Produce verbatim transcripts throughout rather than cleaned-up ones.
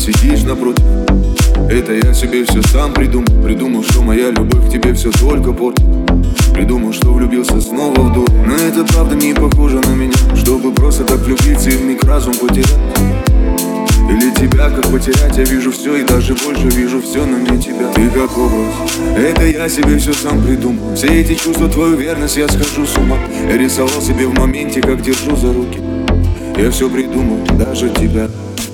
сидишь напротив. Это я себе все сам придумал. Придумал, что моя любовь к тебе все только портит. Придумал, что влюбился снова в дур. Но это правда не похоже на меня, чтобы просто так влюбиться и вмиг разум потерять. Или тебя как потерять, я вижу все и даже больше вижу все, но не тебя. Ты как образ, это я себе все сам придумал. Все эти чувства, твою верность, я схожу с ума. Я рисовал себе в моменте, как держу за руки. Я все придумал, даже тебя.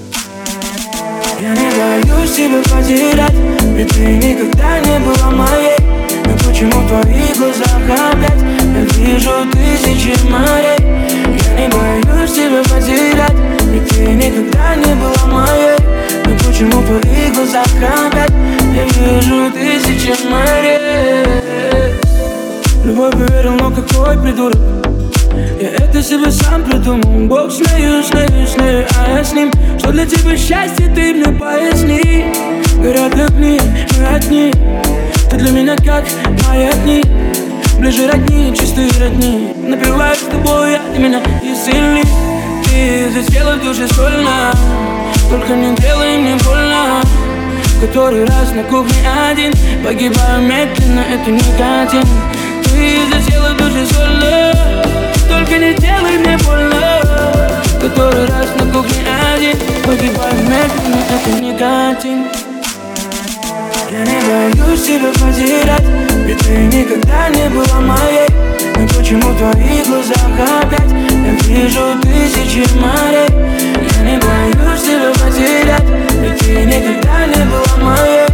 Я не боюсь тебя потерять, ведь ты никогда не была моей. Но почему в твоих глазах опять я вижу тысячи морей? Я не боюсь тебя потерять, ведь ты никогда не была моей. Но почему в твоих глазах опять я вижу тысячи морей? Любовь поверил, но какой придурок. Я это себе сам придумал. Бог сною, сною, сною, а я с ним. Что для тебя счастье, ты мне поясни. Горят огни, мы одни. Ты для меня как маятник. Ближе родни, чистые родни. Напиваюсь с тобой, а ты меня исцели. Ты засела в душе стольно. Только не делай мне больно. Который раз на кухне один. Погибаю медленно, это никотин. Ты засела в душе стольно. Только не делай мне больно. Который раз на кухне один. Погибаю медленно, это никотин. Я не боюсь тебя потерять, ведь ты никогда не была моей. Но почему в твоих глазах опять я вижу тысячи морей? Я не боюсь тебя потерять, ведь ты никогда не была моей.